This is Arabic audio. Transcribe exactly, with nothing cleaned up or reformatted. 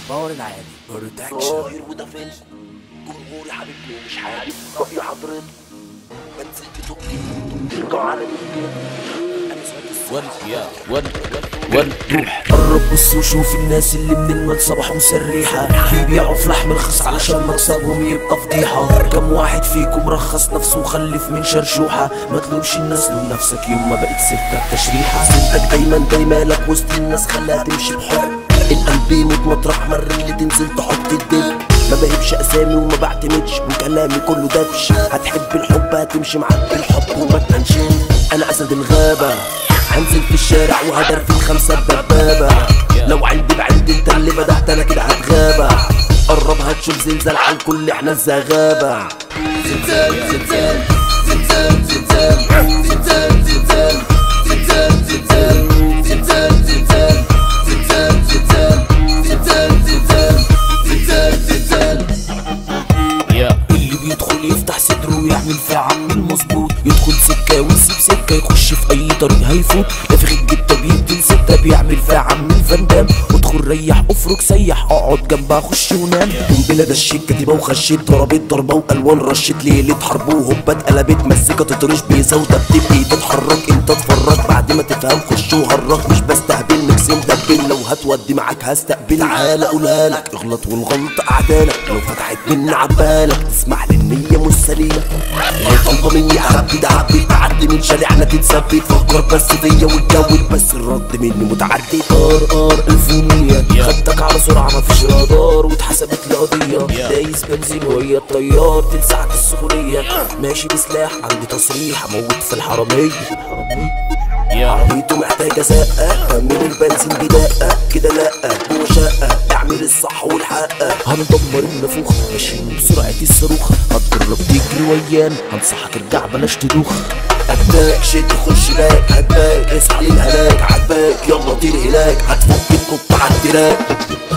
الباور العالي بروتكشن. ظاهر وده فيلم جمهوري حبيبني ومش حابب رأي حضرتك ما نزلت تبكي ترجع على الرجال. ون يا ون ون روح قرب بص وشوف الناس اللي من المال صباح مسريحة بيبيعوا في لحم رخيص علشان مكسبهم يبقى فضيحة. كم واحد فيكم رخص نفسه وخلف من شرشوحة؟ ما تلومش الناس لوم نفسك يوم ما بقيت سيرتك تشريحة. سنتك دايما دايما لك وسط الناس خلاها تمشي بحب. القلب يموت مطرح ما الرجل تنزل تحط الدب. ما بهبش اسامي وما بعتمدش وكلامي كله دبش. هتحب الحب هتمشي معاك بالحب وما تنشن. انا اسد الغابة هنزل في الشارع وهدر في الخمسة الدبابة. لو عندي بعند انت اللي بدأت انا كده هتغابة. قرب هتشوف زلزال على الكل احنا الزغابة. زلزال زلزال زلزال زلزال زلزال زلزال زلزال زلزال زلزال زلزال زلزال زلزال زلزال زلزال. اللي بيدخل يفتح صدره ويعمل في عم المظبوط. يدخل سكة ويسيب سكة يخش في أي طريق هيفوت. نافخ الجتة بيقتل ستة بيعمل في عم الفندام. ادخل ريح افرك سيح اقعد جنبها خش ونام. قنبلة دشيت كتيبة وخشيت ضربت ضربة وألوان رشيت ليلة حرب وهوبا اتقلبت مزيكا تطرش بيزودة بتبقي تتحرك انت اتفرج بعد ما تفهم خش وهرج. مش بستهبل مكسم دبل لو هتودي معاك هستقبل. تعالى اقولها لك اغلط والغلط اعدالك. لو فتحت مني عبالك تسمح لي النية مش سليمة. لو طالبة مني اعبد اعبد تعدي من شارعنا تتثبت. فكر بس فيا واتجود بس الرد مني متعدي. ار ار الفونية خدتك على سرعة مفيش رادار واتحسبت لي قضية. دايس بنزين وهي الطيار تلسعك السخونية. ماشي بسلاح عندي تصريح اموت في الحرامية. عربيته محتاجة زقة كمل البنزين بدقة كده لأ جوه شقة اعمل الصح والحقة. هندمر النافوخ ماشيين بسرعة الصاروخ. هتجرب تجري ويانا هنصحك ارجع بلاش تدوخ. هتباك شد خش باك هتباك اصحى للهلاك عجباك يلا طير هلاك. هتفك القط عالدراك